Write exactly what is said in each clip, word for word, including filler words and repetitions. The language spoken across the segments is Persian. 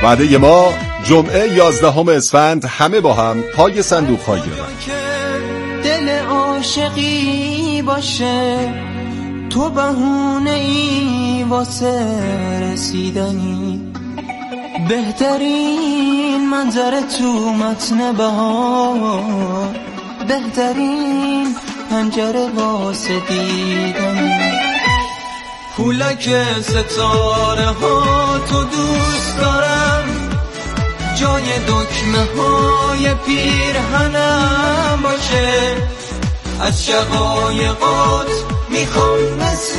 وعده ما جمعه یازدهم اسفند همه با هم پای صندوق خواهی رفت. دل عاشقی باشه تو بهونه ای واسه رسیدنی، بهترین منظره تو متن بهار، بهترین پنجره واسه دیدنی. پولک ستاره ها تو دوست دارم، جای دکمه های پیرهنم باشه، از شقایقات میخوام مثل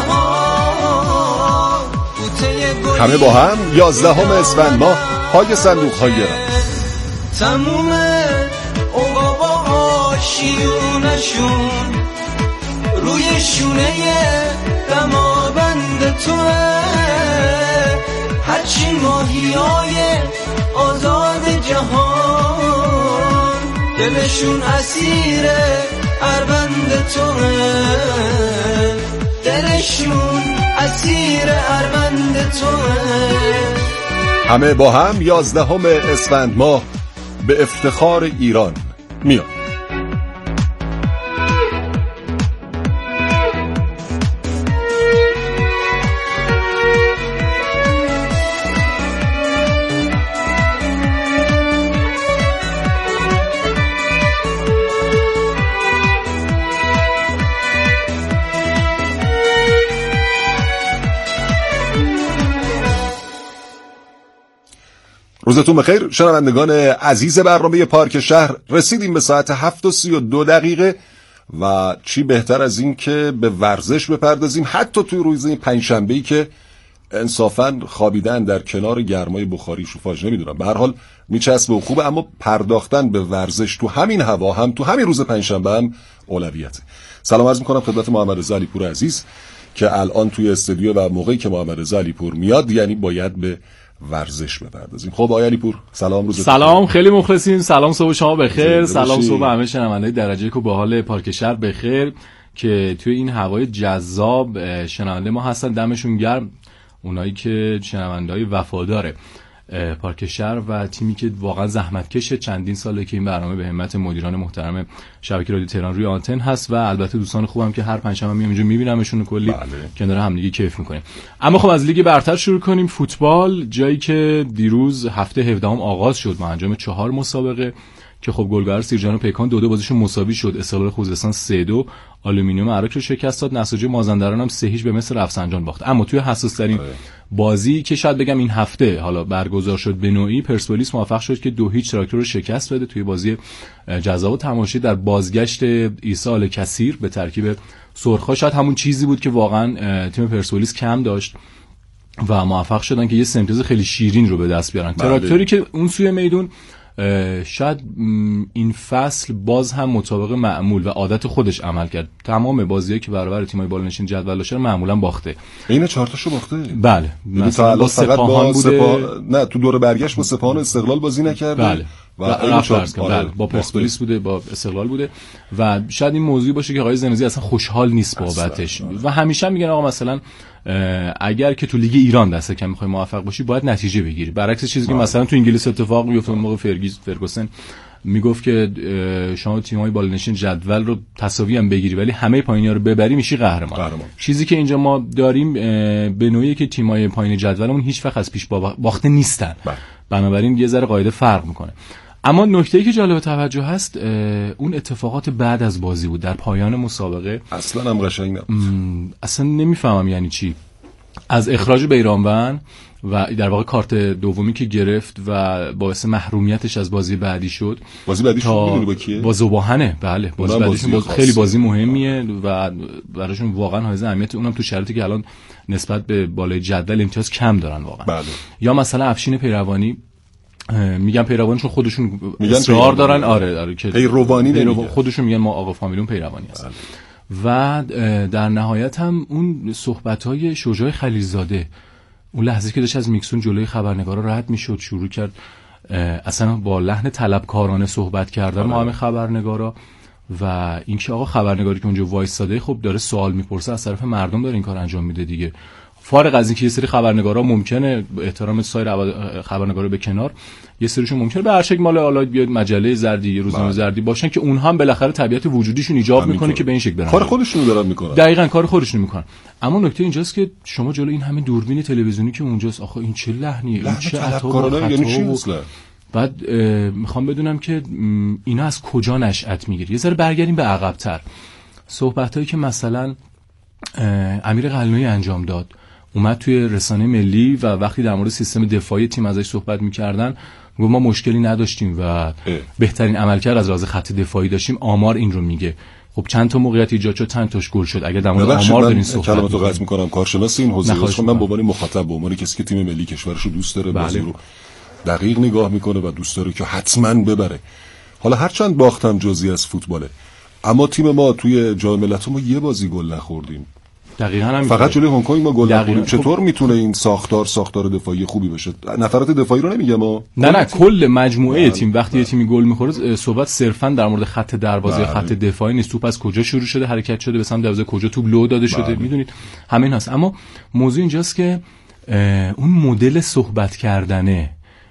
بهار. همه با هم یازدهم اسفند ماه پای صندوق های رفت. تموم عقابا آشیونشون روی شونه دماوند توه، هرچی ماهیای آزاد جهان دلشون اسیر اربند توه، دلشون اسیر اربند توه. همه با هم یازدهم اسفند ماه به افتخار ایران میاد. روزتون بخیر شنوندگان عزیز برنامه پارک شهر. رسیدیم به ساعت هفت و سی و دو دقیقه و چی بهتر از این که به ورزش بپردازیم، حتی توی روز این پنجشنبه‌ای که انصافاً خوابیدن در کنار گرمای بخاری شوفاژ نمیدونم، به هر حال میچسبه و خوبه، اما پرداختن به ورزش تو همین هوا هم تو همین روز پنجشنبه هم اولویته. سلام عرض میکنم خدمت محمد رضا علیپور عزیز که الان توی استودیو و موقعی که محمد رضا علیپور میاد یعنی باید به ورزش بپردازیم. خب آقای علیپور سلام. روز سلام، خیلی مخلصیم. سلام، صبح شما بخیر. سلام صبح همه شنوندگان درجه کو با حال پارک شهر بخیر که توی این هوای جذاب شنونده ما هستن، دمشون گرم. اونایی که شنونده‌های وفاداره پارک شهر و تیمی که واقعا زحمت کشه، چندین ساله که این برنامه به همت مدیران محترم شبکه رادیو تهران روی آنتن هست و البته دوستان خوبم که هر پنجشنبه میام اینجا میبینمشون کلی بله. کنار هم دیگه کیف میکنیم. اما خب از لیگ برتر شروع کنیم. فوتبال، جایی که دیروز هفته هفدهم آغاز شد با انجام چهار مسابقه که خب گلگهر سیرجان و پیکان دو دو بازیشون مساوی شد. استقلال خوزستان سه دو آلومینیوم عراق رو شکست داد. نساجی مازندران هم سه هیچ به مصر رفسنجان باخت. اما توی حساس ترین بازی که شاید بگم این هفته حالا برگزار شد به نوعی، پرسپولیس موفق شد که دو هیچ تراکتور رو شکست بده توی بازی جذاب و تماشایی در بازگشت عیسی آل‌کثیر به ترکیب سرخا. شاید همون چیزی بود که واقعا تیم پرسپولیس کم داشت و موفق شدن که یه سمتیز خیلی شیرین رو به دست بیارن. تراکتوری که اون سوی میدون شاید این فصل باز هم مطابق معمول و عادت خودش عمل کرد. تمام بازیایی که برابر تیم‌های بالانشین جدول داشتن معمولا باخته. این چهار تاشو باخته. بله. مثلا با سپاهان بوده. سپاه... نه تو دور برگشت با سپاهان استقلال بازی نکرده. بله. و رفت بله. با پرسپولیس بوده، با استقلال بوده و شاید این موضوعی باشه که آقای زنوزی اصلا خوشحال نیست بابتش و همیشه میگن آقا مثلا اگر که تو لیگ ایران دست کم میخوای موفق باشی باید نتیجه بگیری، برعکس چیزی که مثلا تو انگلیس اتفاق میفته. موقع فرگیز فرگوسن میگفت که شما تیم‌های بالانشین جدول رو تساوی هم بگیری ولی همه پایینی‌ها رو ببری میشی قهرمان. چیزی که اینجا ما داریم به نوعی که تیم‌های پایین جدولمون هیچ وقت از پیش باخته نیستن، بنابراین یه ذره قاعده فرق میکنه. اما نکته‌ای که جالب توجه هست اون اتفاقات بعد از بازی بود در پایان مسابقه. اصلا هم قشنگ نبود. اصلا نمیفهمم یعنی چی. از اخراج بیرانوند و در واقع کارت دومی که گرفت و باعث محرومیتش از بازی بعدی شد. بازی بعدیش میدونی با کیه؟ با زباهنه. بله بازی بعدیشون باز خیلی بازی مهمیه و براشون واقعا حائز اهمیت، اونم تو شرایطی که الان نسبت به بالای جدول امتیاز کم دارن واقعا. بله. یا مثلا افشین پیروانی، میگن پیروانشون خودشون اصرار دارن آره آره که پیروانی نمیگن، خودشون میگن ما آقا فامیلون پیروانی هست. و در نهایت هم اون صحبت‌های شجاع خلیلزاده، اون لحظه که داشت از میکسون جلوی خبرنگارا رد میشد شروع کرد اصلا با لحن طلبکارانه صحبت کردن ما همه خبرنگارا و اینکه آقا خبرنگاری که اونجا وایساده خب داره سوال میپرسه از طرف مردم داره این کار انجام میده دیگه. فارغ از اینکه یه سری خبرنگارا ممکنه احترام سایر خبرنگارا به کنار، یه سریشون ممکنه به هر شکل مال حالا بیاد مجله زردی، روزنامه زردی باشن که اونها هم بالاخره طبیعت وجودیشون ایجاب میکنه که به این شکل برن. کار خودشونو دارن میکنن. دقیقاً کار خودشونو میکنن. اما نکته اینجاست که شما جلو این همه دوربین تلویزیونی که اونجاست، آخه این چه لحنیه، این چه طلبکارانه، یعنی چی اصلا؟ بعد میخوام بدونم که اینا از کجا نشأت میگیره. یه ذره برگردیم به عقب‌تر. صحبتایی که مثلا امیر قلنویی انجام داد، اومد توی رسانه ملی و وقتی در مورد سیستم دفاعی تیم ازش صحبت میکردن گفت ما مشکلی نداشتیم و اه. بهترین عملکرد از لحاظ خط دفاعی داشتیم. آمار این رو میگه. خب چند تا موقعیت ایجاد شد، چند تاش گل شد. اگر در مورد آمار دارین صحبت کلماتو قطع میکنم، کارشناس این حوزه است. من به عنوان مخاطب، به عنوان کسی که تیم ملی کشورش رو دوست داره، بازی رو دقیق نگاه میکنه و دوست داره که حتما ببره. حالا هرچند باختم جزئی از فوتباله، اما تیم ما توی جام ملت‌ها ما یه بازی گل نخوردیم. دقیقاً هم فقط جلوی هنگ کنگ ما گل نخوردیم. چطور میتونه این ساختار ساختار دفاعی خوبی بشه؟ نفرات دفاعی رو نمیگم ما، نه نه کل مجموعه تیم. وقتی یه تیمی گل میخوره صحبت صرفا در مورد خط دروازه یا خط دفاعی نیست. توپ از کجا شروع شده، حرکت شده به سمت دروازه، کجا توپ لو داده شده، میدونید همین هست. اما موضوع اینجاست که اون مدل صحبت کردنه،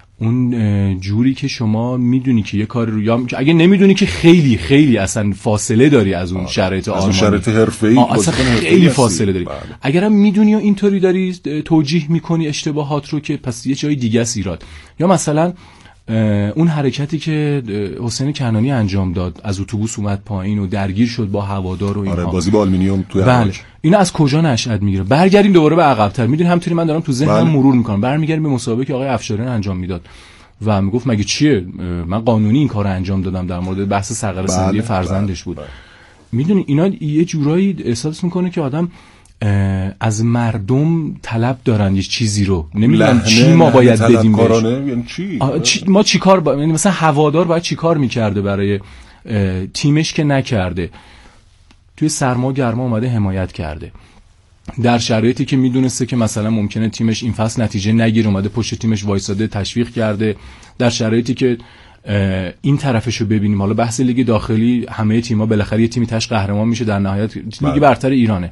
اون جوری که شما میدونی که یه کار رو، یا اگه نمیدونی که خیلی خیلی اصلا فاصله داری از اون شرایط آلمانی، از شرایط حرفه‌ای، اصلا خیلی فاصله داری. اگرم میدونی و اینطوری داری توجیه میکنی اشتباهات رو، که پس یه جای دیگه است ایراد. یا مثلا اون حرکتی که حسین کنانی انجام داد، از اتوبوس اومد پایین و درگیر شد با هوادار و اینها. آره بازی با آلومینیوم توی بله. اینا از کجا نشأت میگیره؟ برگردیم دوباره به عقب‌تر. میدونی همونطوری من دارم تو ذهنم بله. مرور میکنم. برمیگردیم به مسابقه که آقای افشاریان انجام میداد و میگفت مگه چیه، من قانونی این کارو انجام دادم، در مورد بحث سرقرض‌سندی بله. فرزندش بود. بله. میدونی اینا یه جورایی احساس میکنه که آدم از مردم طلب دارن یه چیزی رو، نمیدونم چی ما باید بدیم بهش. یعنی چی؟ چی ما چیکار با... یعنی مثلا هوادار باید چیکار میکرده برای تیمش که نکرده؟ توی سرما گرما اومده حمایت کرده، در شرایطی که میدونسته که مثلا ممکنه تیمش این فصل نتیجه نگیره اومده پشت تیمش وایساده تشویق کرده، در شرایطی که این طرفشو ببینیم. حالا بحث لیگ داخلی، همه تیم‌ها بالاخره یه تیمی تاش قهرمان میشه، در نهایت لیگ برتر ایرانه.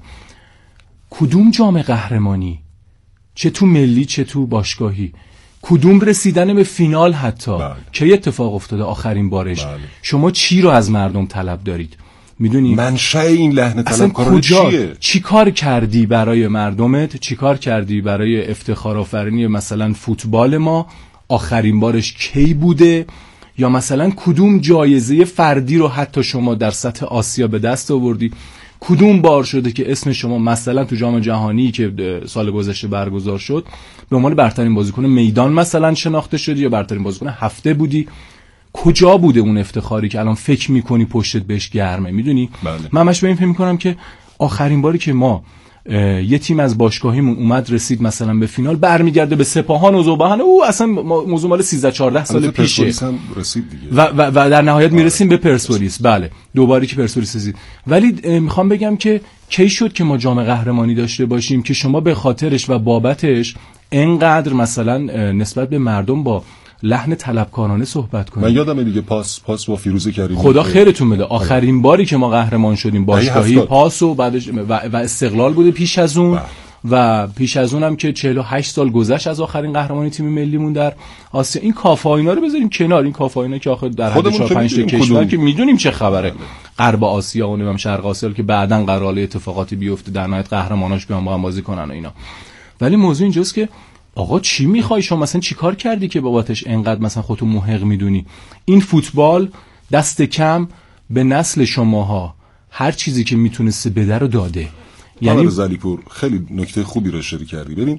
کدوم جام قهرمانی، چه تو ملی چه تو باشگاهی، کدوم رسیدن به فینال حتی بله. که اتفاق افتاده آخرین بارش بله. شما چی رو از مردم طلب دارید؟ میدونی منشأ این لحن طلبکارانه چیه؟ چی کار کردی برای مردمت؟ چی کار کردی برای افتخار آفرینی مثلا فوتبال ما؟ آخرین بارش کی بوده؟ یا مثلا کدوم جایزه فردی رو حتی شما در سطح آسیا به دست آوردی؟ کدوم بار شده که اسم شما مثلا تو جام جهانی که سال گذشته برگزار شد به عنوان برترین بازیکن میدان مثلا شناخته شدی، یا برترین بازیکن هفته بودی؟ کجا بوده اون افتخاری که الان فکر میکنی پشتت بهش گرمه؟ میدونی بله. من همش به این فکر میکنم که آخرین باری که ما یه تیم از باشگاهیمون اومد رسید مثلا به فینال، برمیگرده به سپاهان و ذوبان، او اصلا موضوع مال سیزده چهارده سال پیشه رسید دیگه. و, و, و در نهایت میرسیم به پرسپولیس. بله دوباره که پرسپولیس رسید. ولی میخوام بگم که کی شد که ما جام قهرمانی داشته باشیم که شما به خاطرش و بابتش اینقدر مثلا نسبت به مردم با لحن طلبکارانه صحبت کنیم؟ من یادمه دیگه پاس پاس با فیروزه کریم، خدا خیرتون بده. آخرین باری که ما قهرمان شدیم باشگاهی پاس و بعدش و, و استقلال بوده پیش از اون با. و پیش از اونم که چهل و هشت سال گذشت از آخرین قهرمانی تیم ملیمون در آسیا. این کافاینا رو بذاریم کنار، این کافاینا که آخر در حد چهار پنج تا کشور که میدونیم چه خبره، غرب آسیا و نمیدونم شرق آسیا که بعداً قراره اتفاقاتی بیفته در نهایت قهرماناش بیان با هم بازی کنن و اینا. ولی موضوع اینجاست که آقا چی میخوای شما؟ مثلا چی کار کردی که بابتش انقدر مثلا خودتو محق میدونی؟ این فوتبال دست کم به نسل شماها هر چیزی که میتونسته بده رو داده. یعنی زلیپور خیلی نکته خوبی رو اشاره کردی. ببین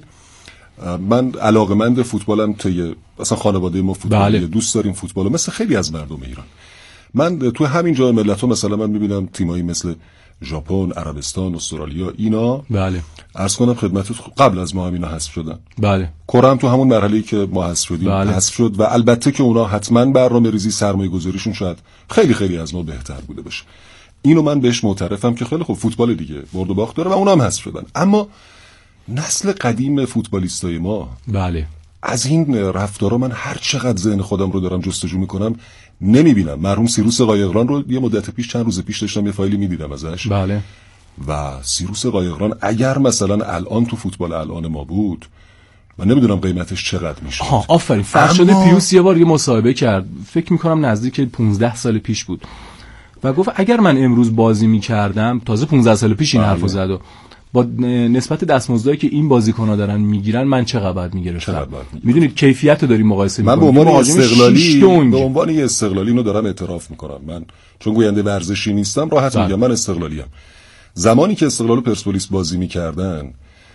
من علاقه‌مند فوتبالم، توی مثلا خانواده ما فوتبالیه، بله. دوست داریم فوتبالو مثل خیلی از مردم ایران. من تو همین جام ملت‌ها مثلا من میبینم تیمایی مثل ژاپن، عربستان، استرالیا، اینا بله عرض کنم خدمتت قبل از ما هم اینا حذف شدن. بله کره هم تو همون مرحله‌ای که ما حذف شدیم بله. حذف شد و البته که اونا حتما برنامه‌ریزی سرمایه‌گذاریشون شاید خیلی خیلی از ما بهتر بوده باشه. اینو من بهش معترفم که خیلی خوب فوتبال دیگه برد و باخت داره و اونا هم حذف شدن. اما نسل قدیم فوتبالیستای ما بله از این رفتارا من هر چقدر ذهن خودم رو دارم جستجو میکنم نمیبینم. مرحوم سیروس قایقران رو یه مدت پیش چند روز پیش داشتم یه فایلی میدیدم ازش. بله و سیروس قایقران اگر مثلا الان تو فوتبال الان ما بود، من نمیدونم قیمتش چقدر میشه. ها آفرین. فرشاد اما... پیوس یه بار یه مصاحبه کرد، فکر میکنم نزدیک پانزده سال پیش بود، و گفت اگر من امروز بازی میکردم، تازه پانزده سال پیش این بله. حرفو زد، و با نسبت دستمزدی که این بازیکن‌ها دارن میگیرن من چقدر باید میگرفتم. میدونید کیفیت رو داریم مقایسه می‌کنیم. من به عنوان استقلالی به عنوان یه استقلالی اینو دارم اعتراف میکنم. من چون گوینده ورزشی نیستم راحت میگم من استقلالیم. زمانی که استقلال و پرسپولیس بازی میکردن،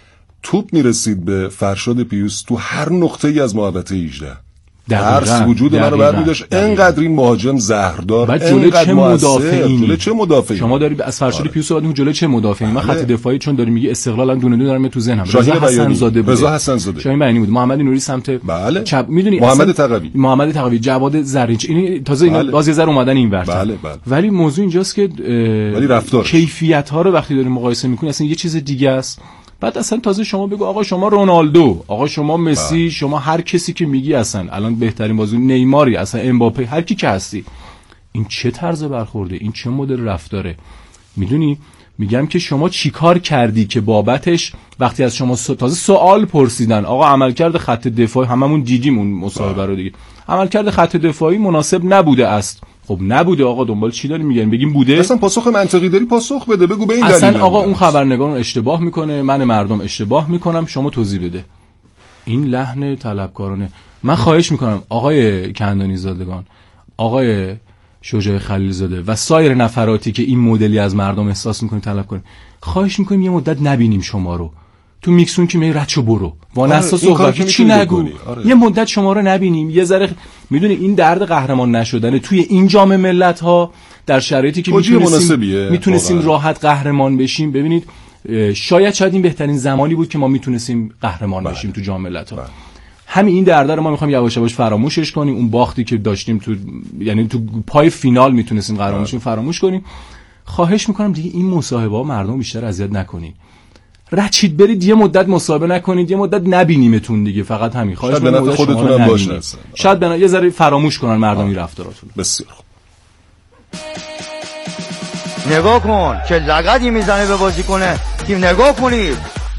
توپ میرسید به فرشاد پیوس تو هر نقطه‌ای از محوطه هجده. درس وجود من رو برمی‌داشت. انقدر این مهاجم زهردار، انقدر مدافعی، چه مدافعی شما داری از فرشاد پیوس بعد جلوی چه مدافعی. من خط دفاعی چون داری میگی استقلال هم دونه دونه دارم تو ذهنم. رضا حسن زاده بود، رضا حسن زاده، شاهین بیانی بود، محمد نوری سمت بله. چپ، میدونی محمد تقوی، محمد تقوی، جواد زرینچ، این تازه اینا بله. باز یه ذره اومدن این ورتر. بله بله. ولی موضوع اینجاست که ولی رفتار کیفیت ها رو وقتی داریم مقایسه می‌کنی اصلا یه چیز دیگه است. بعد اصلا تازه شما بگو آقا شما رونالدو، آقا شما مسی، با. شما هر کسی که میگی اصلا الان بهترین بازیکن نیماری، اصلا امباپه، هر کی که هستی، این چه طرز برخورده، این چه مدل رفتاره؟ میدونی میگم که شما چیکار کردی که بابتش وقتی از شما سو... تازه سوال پرسیدن آقا عملکرد خط دفاعی، هممون دیدیم اون مصاحبه رو دیگه، عملکرد خط دفاعی مناسب نبوده است. خب نبوده آقا، دنبال چی داری میگن؟ بگیم بوده. اصلا پاسخ منطقی داری پاسخ بده، بگو به این دلیل. اصلا آقا اون خبرنگار اشتباه میکنه، من مردم اشتباه میکنم، شما توضیح بده. این لحن طلبکارانه. من خواهش میکنم آقای کندانی زادگان، آقای شجاع خلیل زاده و سایر نفراتی که این مدلی از مردم احساس میکنید طلب کنید، خواهش میکنیم یه مدت نبینیم شما رو تو میکسون که می رچو برو وانستا صحبت چی نگو. آره. یه مدت شما رو نبینیم، یه ذره میدونی این درد قهرمان نشدن توی این جام ملت ها در شرایطی که میتونستیم میتونستیم راحت قهرمان بشیم. ببینید شاید شاید این بهترین زمانی بود که ما میتونستیم قهرمان بله. بشیم تو جام ملت ها. بله. همین این درد رو ما میخوایم یواش یواش فراموشش کنیم. اون باختی که داشتیم تو یعنی تو پای فینال میتونستیم قهرمان بشیم فراموش کنیم. خواهش میکنم دیگه این مصاحبه ها مردم بیشتر اذیت نکنید. رچید برید یه مدت مصاحبه نکنید، یه مدت نبینیمتون دیگه، فقط همین. خواهش میکنم خودتون هم باشه. شاید بنا یه ذره فراموش کنن مردمی رفتاراتون. بسیار خوب. نگاه کن چه لگدی میزنه به بازیکن تیم، نگاه کنید.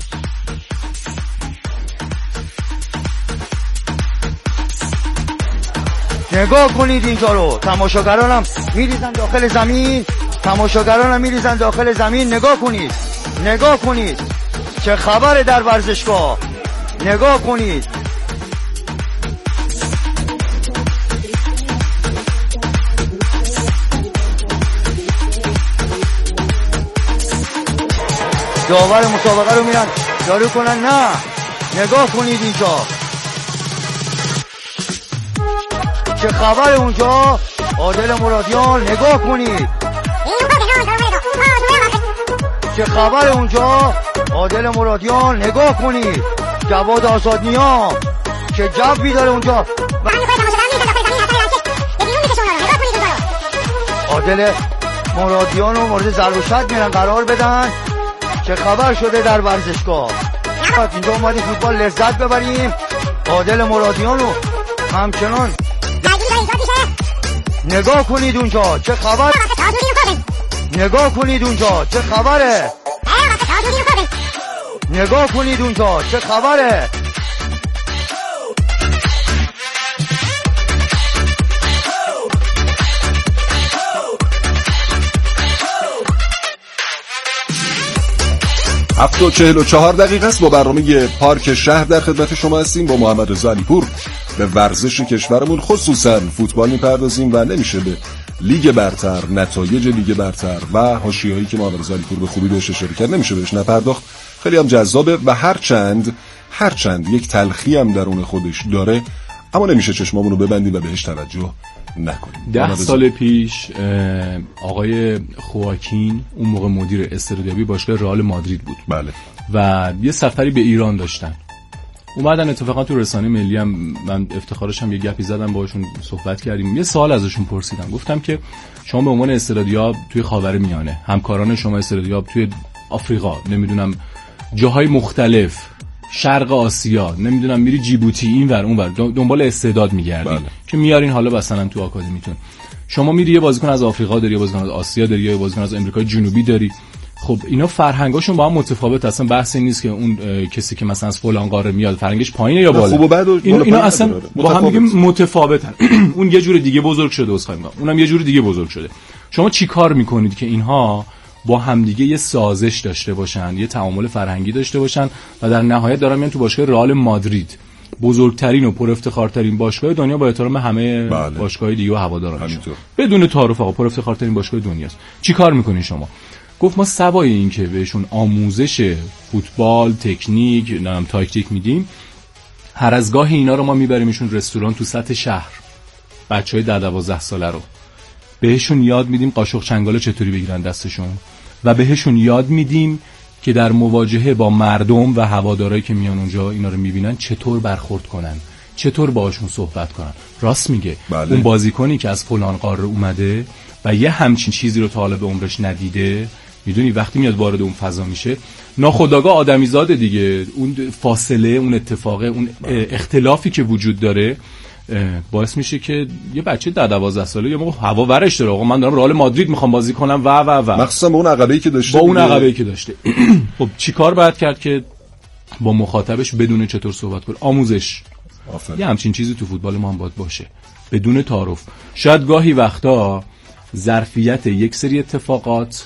نگاه کنید اینجا رو. تماشاگران هم میریزن داخل زمین، تماشاگران هم میریزن داخل زمین. نگاه کنید، نگاه کنید چه خبره در ورزشگاه. نگاه کنید. داور مسابقه رو میرن جارو کنن. نه نگاه کنید اینجا چه خبر اونجا. عادل مرادیان نگاه کنید چه خبر اونجا. عادل مرادیان نگاه کنید. جواد آزادنیا چه جوی داره اونجا. عادل مرادیان رو مورد ضرب و شتم میرن قرار بدن. چه خبر شده در ورزشگاه. اینجا اومدیم فوتبال لذت ببریم. عادل مرادیان رو همچنان نگاه کنید اونجا چه خبر. نگاه کنید اونجا چه خبره. نگاه کنید اونجا چه خبره. هفت و چهل و چهار دقیقه است. با برنامه پارک شهر در خدمت شما هستیم. با محمد رضا علیپور به ورزش کشورمون خصوصا فوتبال میپردازیم و نمیشه به لیگ برتر، نتایج لیگ برتر و حاشیه‌هایی که محمد رضا علیپور به خوبی بهش اشاره کرد نمیشه بهش نپرداخت. خیلی هم جذابه و هرچند هرچند یک تلخی هم درون خودش داره، اما نمیشه چشمامون رو ببندیم و بهش توجه نکنیم. ده سال پیش آقای خواکین اون موقع مدیر استراتژی باشگاه رئال مادرید بود. بله. و یه سفری به ایران داشتن. اومدن اتفاقا تو رسانه ملی هم من افتخارش هم یه گپی زدم باهاشون صحبت کردیم. یه سوال ازشون پرسیدم، گفتم که شما به عنوان استراتژیاب توی خاورمیانه، همکاران شما استراتژیاب توی آفریقا، نمیدونم جاهای مختلف، شرق آسیا، نمیدونم میری جیبوتی اینور اونور دنبال استعداد میگردین بله. که میارین حالا مثلا تو آکادمیتون. شما میری یه بازیکن از آفریقا داری، یه بازیکن از آسیا داری، یه بازیکن از آمریکای جنوبی داری، خب اینا فرهنگاشون با هم متفاوت، اصلا بحث این نیست که اون کسی که مثلا از فلان قاره میاد فرهنگش پایینه یا بالا. خوب و بد و اینا, اینا اصلا با هم دیگه متفاوتن. اون یه جور دیگه بزرگ شده، اسخای میگم اونم یه جور دیگه بزرگ شده. شما چی کار میکنید که اینها با همدیگه یه سازش داشته باشن، یه تعامل فرهنگی داشته باشن و در نهایت دارن میان تو باشگاه رئال مادرید، بزرگترین و پر افتخارترین باشگاه دنیا با احترام همه بله. باشگاه دیگه و هوادارانش، بدون تعارف آقا پر افتخارترین باشگاه دنیاست. چی کار میکنین شما؟ گفت ما سوای این که بهشون آموزش فوتبال، تکنیک، نام تاکتیک میدیم، هر از گاهی اینا رو ما میبریمشون رستوران تو سطح شهر، بچهای ده دوازده ساله رو بهشون یاد میدیم قاشق چنگاله چطوری بگیرن دستشون و بهشون یاد میدیم که در مواجهه با مردم و هوادارایی که میان اونجا اینا رو میبینن چطور برخورد کنن، چطور باهاشون صحبت کنن. راست میگه. بله. اون بازیکنی که از فلان قاره اومده و یه همچین چیزی رو تا حالا به عمرش ندیده، میدونی وقتی میاد وارد اون فضا میشه ناخودآگاه آدمیزاده دیگه، اون فاصله، اون اتفاقه، اون اختلافی که وجود داره باعث میشه که یه بچه ده دوازده ساله یه موقع هوا ورش داره، آقا من دارم رئال مادرید میخوام بازی کنم و و و مخصوصا با اون عقبه‌ای که داشته، با اون عقبه‌ای که داشته. خب چیکار باید کرد که با مخاطبش بدون چطور صحبت کنه؟ آموزش. آفرین. یه همچین چیزی تو فوتبال ما هم باید باشه، بدون تعارف. شاید گاهی وقتا ظرفیت یک سری اتفاقات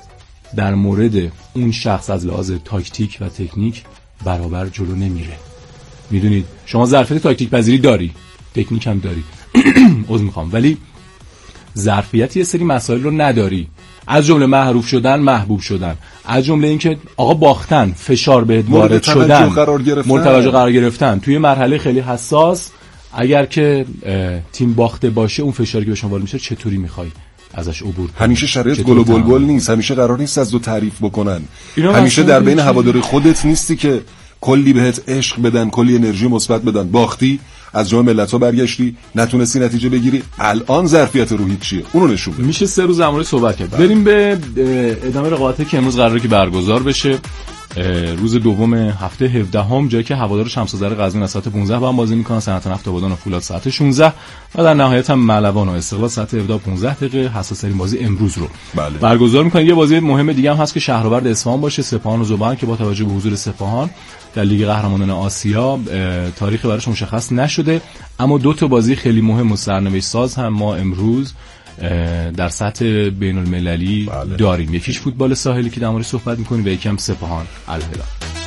در مورد اون شخص از لحاظ تاکتیک و تکنیک برابر جلو نمیره. میدونید شما ظرفیت تاکتیک پذیری داری، تکنیک هم داری، عذر میخوام، ولی ظرفیت یه سری مسائل رو نداری، از جمله معروف شدن، محبوب شدن، از جمله اینکه آقا باختن، فشار بهت وارد شدن، مورد توجه قرار گرفتن توی مرحله خیلی حساس. اگر که تیم باخته باشه اون فشاری که به شما وارد میشه چطوری میخوای ازش عبور کنی؟ همیشه شرایط گل و بلبل نیست، همیشه قرار نیست از دو تعریف بکنن، همیشه در بین هواداری خودت نیستی که کلی بهت عشق بدن، کلی انرژی مثبت بدن. باختی، از جام ملت‌ها برگشتی، نتونستی نتیجه بگیری، الان ظرفیت روحی چیه؟ اونو نشون بده. میشه سه روز امروز صحبت کرد. بریم به ادامه رقابتی که امروز قراره که برگزار بشه. روز دوم هفته هفدهم جایی که هوادار شمس‌آذر قزوین از ساعت پانزده با هم بازی می‌کنن، صنعت نفت آبادان و فولاد ساعت شانزده و در نهایت هم ملوان و استقلال ساعت هفده و پانزده دقیقه حساس‌ترین بازی امروز رو بله. برگزار می‌کنن. یه بازی مهم دیگه هم هست که شهرآورد اصفهان باشه، سپاهان و ذوبان، که با توجه به حضور سپاهان در لیگ قهرمانان آسیا تاریخی براش مشخص نشده، اما دو تا بازی خیلی مهم و سرنوشت ساز هم ما امروز در سطح بین المللی بله. داریم. یکیش فوتبال ساحلی که در موردش صحبت می‌کنیم و یکی هم سپاهان الهلال.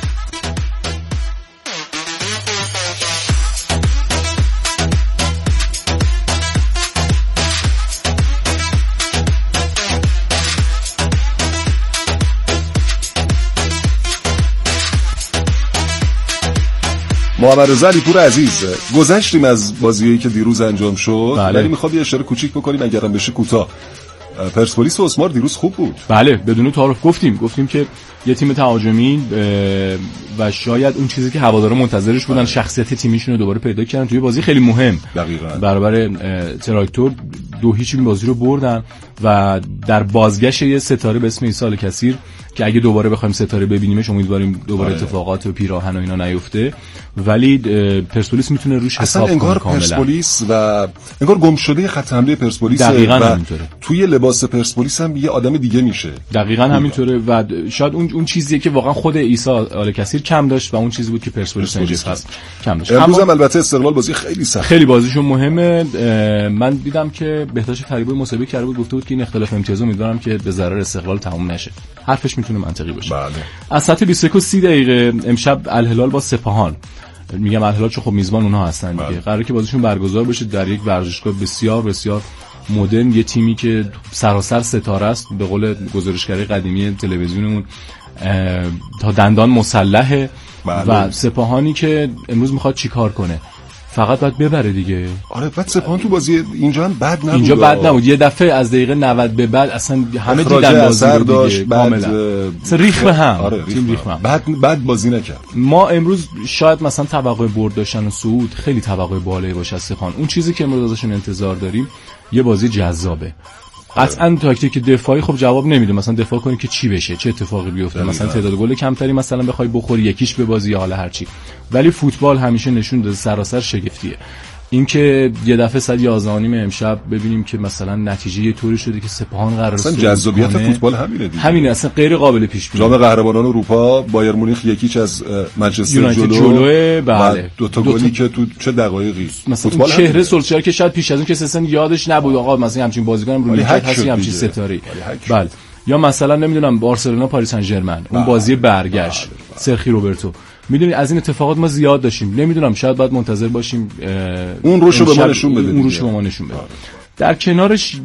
محمد رضا علیپور عزیز، گذشتیم از بازیایی که دیروز انجام شد، ولی بله. میخوام یه اشاره کوچیک بکنیم اگرم بشه کوتاه. پرسپولیس و اسمار دیروز خوب بود. بله بدون تعارف گفتیم گفتیم که یه تیم تهاجمی و شاید اون چیزی که هوادارا منتظرش بودن، شخصیت تیمیشون رو دوباره پیدا کردن توی بازی خیلی مهم. دقیقاً. برابر تراکتور دو هیچ این بازی رو بردن و در بازگشت یه ستاره به اسم عیسی الکثیر که اگه دوباره بخوایم ستاره ببینیمش امیدواریم دوباره آه. اتفاقات و پیراهن و اینا نیفته، ولی پرسپولیس میتونه روش حساب کنه کاملا. انگار پرسپولیس و انگار گم شده خط حمله پرسپولیس دقیقاً همینطوره. توی لباس پرسپولیس هم یه آدم دیگه میشه. دقیقاً همینطوره و شاید اون اون چیزیه که واقعا خود عیسی الکثیر کم داشت و اون چیزی بود که پرسپولیس نجس هست کم داشت. امروز هم البته استقلال بازی خیلی سخت، خیلی بازیشون مهمه. من دیدم که بهتاج فریبی مسابقه کرده بود، گفته بود که این اختلاف امتیاز امیدوارم که به ضرر استقلال تموم نشه. حرفش میتونه منطقی باشه. بله. از ساعت بیست و یک و سی دقیقه امشب الهلال با سپاهان، میگم الهلال چون خب میزبان اونها هستن دیگه، بله. قراره که بازیشون برگزار بشه در یک ورزشگاه بسیار بسیار مدرن، یه تیمی که سراسر ستاره است، به قول گزارشگری قدیمی تلویزیونمون تا دندان مسلحه. بله. و سپاهانی که امروز میخواد چیکار کنه؟ فقط باید ببره دیگه. آره بعد سپاهان تو بازی اینجا هم بد نبود. اینجا بد نبود. یه دفعه از دقیقه نود به بعد اصلا همه دیدن بازی رو دیگه کاملا. ریخ هم. آره تیم ریخ هم. بعد بعد بازی نکرد. ما امروز شاید مثلا توقع برد داشتن و صعود خیلی توقع بالایی باشه از سپاهان. اون چیزی که امروز ازشون انتظار داریم یه بازی جذابه. قطعاً تاکتیک دفاعی خب جواب نمیده. مثلا دفاع کنی که چی بشه، چه اتفاقی بیفته، مثلا تعداد گل کمتری مثلا بخوای بخوری یکیش به بازی یا حالا هر چی. ولی فوتبال همیشه نشون داده سراسر شگفتیه. این که یه دفعه ساعت یازده و نیم امشب ببینیم که مثلا نتیجه یه طوری شده که سپاهان قراره اصلا جذابیت فوتبال همینه دیگه. همینه، اصلا غیر قابل پیش بینی. جام قهرمانان اروپا بایر مونیخ یکیچ از منچستر جلو جلوه، بله، دو تا گلی که تو چه دقایقی مثلا چهره سولشار که شاید پیش از اون که اصلا یادش نبود آقا مثلا همچین بازیکنم رو لیگ هست همچین ستاره. بله. یا مثلا نمیدونم بارسلونا پاریس سن ژرمن اون بازی برگشت سرخی روبرتو، میدونی از این اتفاقات ما زیاد داشتیم. نمیدونم شاید باید منتظر باشیم اون روشو به ما نشون بده، اون روشو به ما نشون بده. در کنارش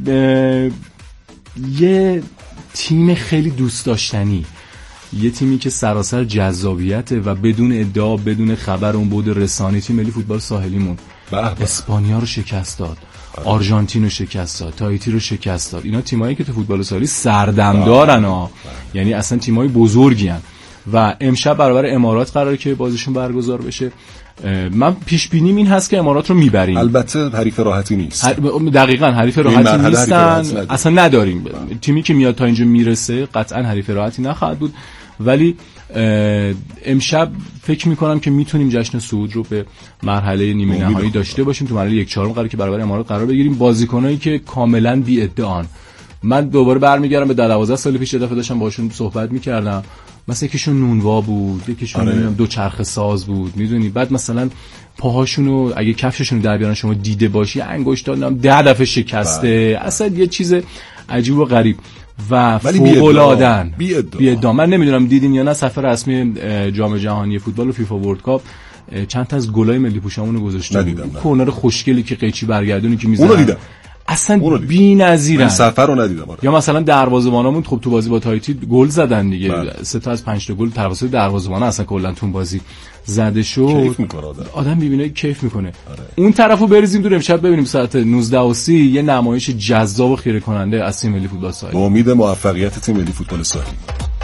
یه تیم خیلی دوست داشتنی، یه تیمی که سراسر جذابیته و بدون ادعا بدون خبر اون بود رسانه‌ای، تیم ملی فوتبال ساحلیمون اسپانیا رو شکست داد، آرژانتین رو شکست داد، تایتی رو شکست داد. اینا تیمایی که تو فوتبال ساحلی سردم دارن ها، یعنی اصلا تیمای بزرگی ان. و امشب برابر امارات قراره که بازیشون برگزار بشه. من پیش بینیم این هست که امارات رو میبریم. البته حریف راحتی نیست. هر... دقیقاً حریف راحتی نیستن، اصلا نداریم. تیمی که میاد تا اینجا میرسه قطعاً حریف راحتی نخواهد بود، ولی امشب فکر میکنم که میتونیم جشن صعود رو به مرحله نیمه نهایی داشته باشیم. تو مرحله یک چهارم قراره که برابر امارات قرار بگیریم. بازیکنایی که کاملا بی ادعان. من دوباره برمیگردم به دوازده سال پیش، دفعه داشتم باشون صحبت میکردم، مثلا یکیشون نونوا بود، یکیشون نمیدونم دو چرخ ساز بود، میدونی. بعد مثلا پاهاشونو اگه کفششونو در بیارن شما دیده باشی انگشتان ده دفعه شکسته، اصلا یه چیز عجیب و غریب و فوق‌العاده‌ان. بی ادعا. من نمیدونم دیدین یا نه صفحه رسمی جام جهانی فوتبال و فیفا ورلد کاپ چند تا از گلای ملی پوشامونو گذاشته بود. کورنر خوشگلی که قیچی برگردونی که میزنن، اونو دیدم، اصلا بی‌نظیرن. من سفر رو ندیدم. یا مثلا دروازه‌بانامون خب تو بازی با تایتی گل زدن دیگه، سه تا از پنج تا گل توسط دروازه‌بان اصلا کلا تو بازی زده شد. کیف میکنه آدم. آدم میبینه کیف میکنه. آره. اون طرفو بریزیم دور، امشب ببینیم ساعت نوزده و سی یه نمایش جذاب و خیره کننده از تیم ملی فوتبال ساحلی. با امید موفقیت تیم ملی فوتبال ساحلی.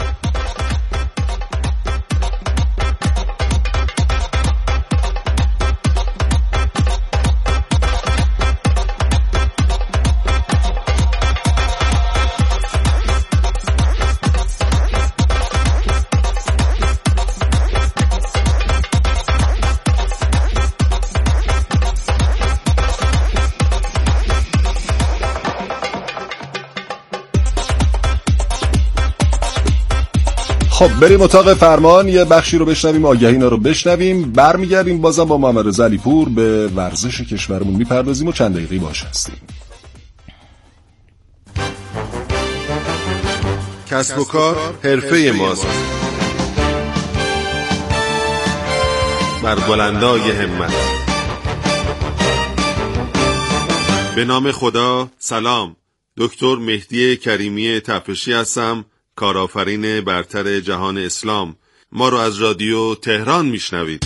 خب بریم اتاق فرمان، یه بخشی رو بشنویم، آگهینا رو بشنویم، برمیگردیم بازم با محمد رضا علیپور به ورزش کشورمون میپردازیم و چند دقیقه باش هستیم. کسب و کار حرفه ماست. بر بلندای همت. به نام خدا. سلام، دکتر مهدی کریمی تفشی هستم، کارآفرین برتر جهان اسلام. ما رو از رادیو تهران میشنوید.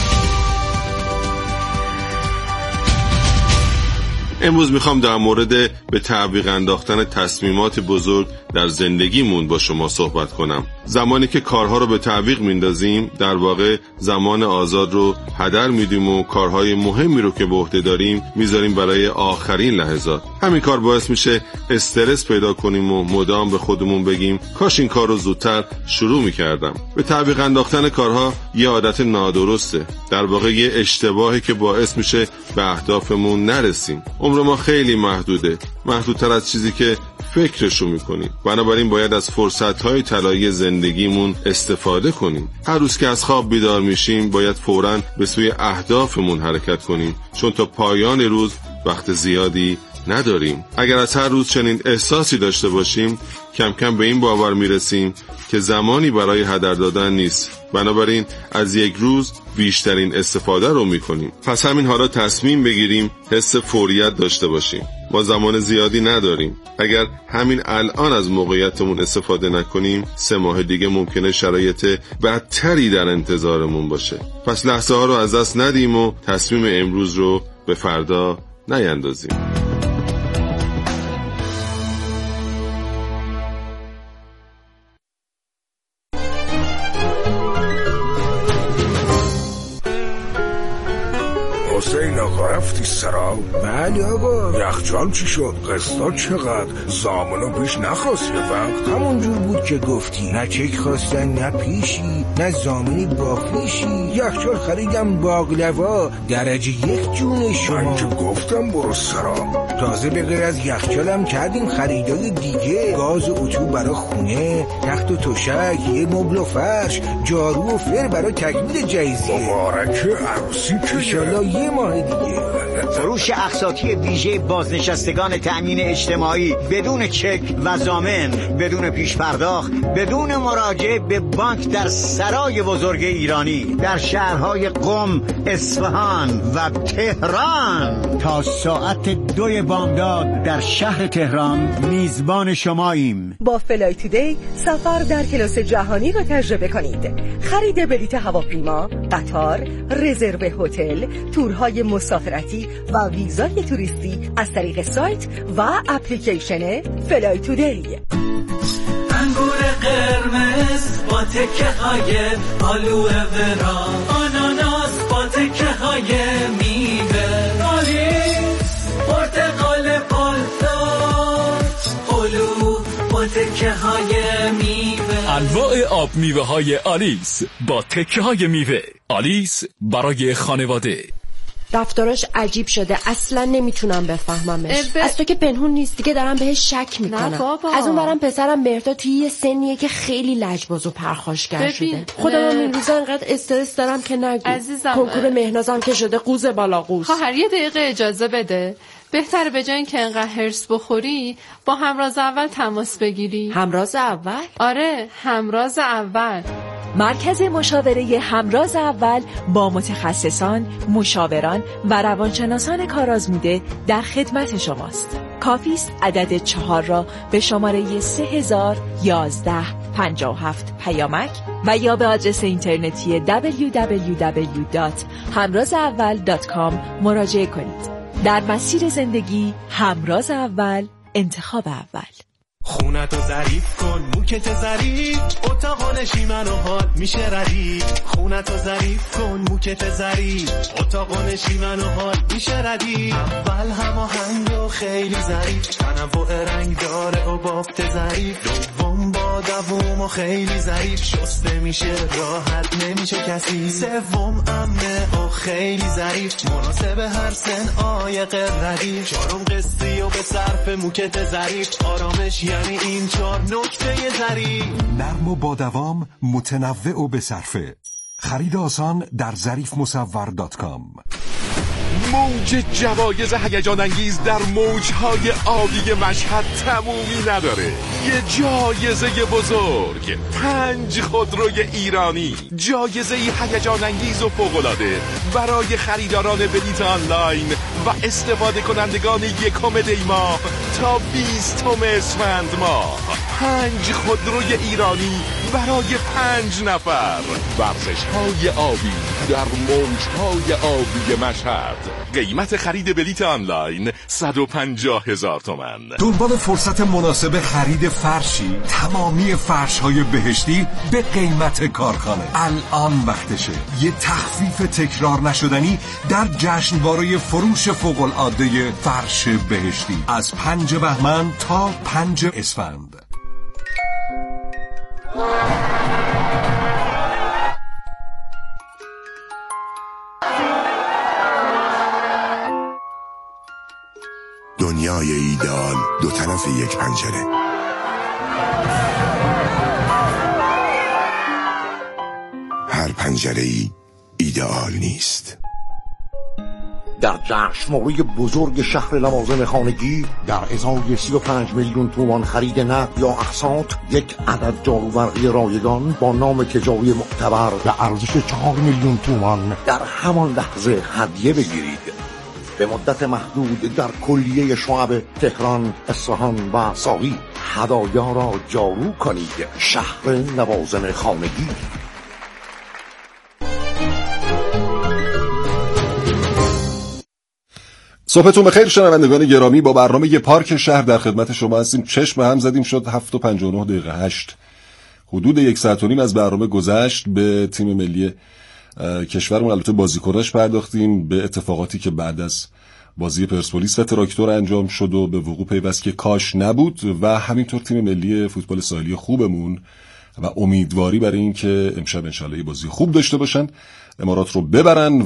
امروز میخوام در مورد به تعویق انداختن تصمیمات بزرگ در زندگیمون با شما صحبت کنم. زمانی که کارها رو به تعویق میندازیم، در واقع زمان آزاد رو هدر میدیم و کارهای مهمی رو که به عهده داریم میذاریم برای آخرین لحظات. همین کار باعث میشه استرس پیدا کنیم و مدام به خودمون بگیم کاش این کار رو زودتر شروع میکردم. به تعویق انداختن کارها یه عادت نادرسته، در واقع یه اشتباهی که باعث میشه به اهدافمون نرسیم. عمر ما خیلی محدوده، محدودتر از چیزی که فکرشو میکنیم. بنابراین باید از فرصت‌های طلایی زندگیمون استفاده کنیم. هر روز که از خواب بیدار میشیم باید فوراً به سوی اهدافمون حرکت کنیم، چون تا پایان روز وقت زیادی نداریم. اگر از هر روز چنین احساسی داشته باشیم، کم کم به این باور میرسیم که زمانی برای هدر دادن نیست. بنابراین از یک روز بیشترین استفاده رو میکنیم. پس همین حالا تصمیم بگیریم حس فوریت داشته باشیم. ما زمان زیادی نداریم. اگر همین الان از موقعیتمون استفاده نکنیم، سه ماه دیگه ممکنه شرایط بدتری در انتظارمون باشه. پس لحظه ها رو از دست ندیم و تصمیم امروز رو به فردا نیندازیم. حسین آقا رفتی سرا؟ بله آقا. یخچال چی شد؟ قسطا چقدر؟ زامنو پیش نخواست یه وقت؟ همونجور بود که گفتی، نه چک خواستن نه پیشی، نه زامنی با پیشی. یخچال خریدم باقلوا درجه یک جون شما. من که گفتم برو سرا. تازه به غیر از یخچالم کردیم خریدای دیگه، گاز و اتو برا خونه، تخت و تشک، یه مبل و فرش، جارو و فر برا تکمیل جایزیه. مبارکه عروسی که انشالله یه ماه دیگه. فروش اقساطی ویژه بازنشستگان تأمین اجتماعی بدون چک و ضامن، بدون پیش پرداخت، بدون مراجعه به بانک در سرای بزرگ ایرانی در شهرهای قم، اصفهان و تهران. تا ساعت دوی بامداد در شهر تهران میزبان شماییم. با فلای تودی سفر در کلاس جهانی را تجربه کنید. خرید بلیط هواپیما، قطار، رزرو هتل، تورهای مسافرتی و ویزای توریستی از طریق سایت و اپلیکیشن فلای تودی. انگور قرمز با تکه های آلوه ورا، آناناس با تکه های میوه، آلیس پرتقال پالتاش، هلو با تکه های میوه. انواع آب میوه های آلیس با تکه های میوه. آلیس برای خانواده. رفتاراش عجیب شده، اصلا نمیتونم بفهممش. ب... از تو که پنهون نیست دیگه، دارم بهش شک میکنم. از اون برم پسرم مهرداد توی یه سنیه که خیلی لجباز و پرخاشگر شده. خودم هم این روزا انقدر استرس دارم که نگو. عزیزم کنکور مهنازم که شده قوز بالا قوز. خواهر یه دقیقه اجازه بده. بهتره به جای اینکه انقدر هرس بخوری با همراز اول تماس بگیری. همراز اول؟ آره، همراز اول. مرکز مشاوره همراز اول با متخصصان، مشاوران و روانشناسان کارآزموده در خدمت شماست. کافی است عدد چهار را به شماره سه هزار یازده پنجاه و هفت پیامک و یا به آدرس اینترنتی دبلیو دبلیو دبلیو دات همراز اول دات کام مراجعه کنید. در مسیر زندگی همراز اول، انتخاب اول. خونتو ظریف کن، موکت ظریف، اتاق نشیمن و حال میشه ردیف. خونتو ظریف کن، موکت ظریف، اتاق نشیمن و حال میشه ردیف. اول هماهنگ و خیلی ظریف، تنوع رنگ داره و بافت ظریف. دوم با دوم و خیلی ظریف، شسته میشه راحت نمیشه کسی. سوم امنه و خیلی ظریف، مناسب هر سن عایق ردیف. چهارم قصی و به صرف موکت ظریف، آرامش یعنی این چهار نکته ظریف. نرم و با دوام، متنوع و به صرفه. خرید آسان در ظریف مصور دات کام. موج جوایز هیجان انگیز در موجهای آبی مشهد تمومی نداره. یه جایزه بزرگ، پنج خودروی ایرانی، جایزه هیجان انگیز و فوق‌العاده برای خریداران بلیط آنلاین و استفاده کنندگان یکم دی ماه تا بیستم اسفند ماه. پنج خودروی ایرانی برای پنج نفر. ورزش‌های آبی در موجهای آبی مشهد. قیمت خرید بلیط آنلاین صد و پنجاه هزار تومان. دنبال فرصت مناسب خرید فرشی؟ تمامی فرش‌های بهشتی به قیمت کارخانه. الان وقتشه. یه تخفیف تکرار نشدنی در جشنواره فروش فوق‌العاده فرش بهشتی از پنج بهمن تا پنج اسفند. دنیای ایدئال دو طرف یک پنجره. هر پنجره ای ایدئال نیست. در جشنواره بزرگ شهر لوازم خانگی در ازای سی و پنج میلیون تومان خرید نقد یا اقساط، یک عدد جاروبرقی رایگان با نام تجاری معتبر به ارزش چهار میلیون تومان در همان لحظه هدیه بگیرید. به مدت محدود در کلیه شعب تهران، اصفهان و ساقی هدایا را جارو کنید. شهر لوازم خانگی. صبحتون بخیر شنوندگان گرامی، با برنامه پارک شهر در خدمت شما هستیم. چشم هم زدیم، شد هفت و پنجاه و نه دقیقه هشت. حدود یک ساعت و نیم از برنامه گذشت. به تیم ملی کشورمون. البته بازیکناش پرداختیم به اتفاقاتی که بعد از بازی پرسپولیس و تراکتور انجام شد و به وقوع پیوست که کاش نبود، و همینطور تیم ملی فوتبال ساحلی خوبمون و امیدواری برای این که امشب انشالله بازی خوب داشته باشن، امارات رو ببرن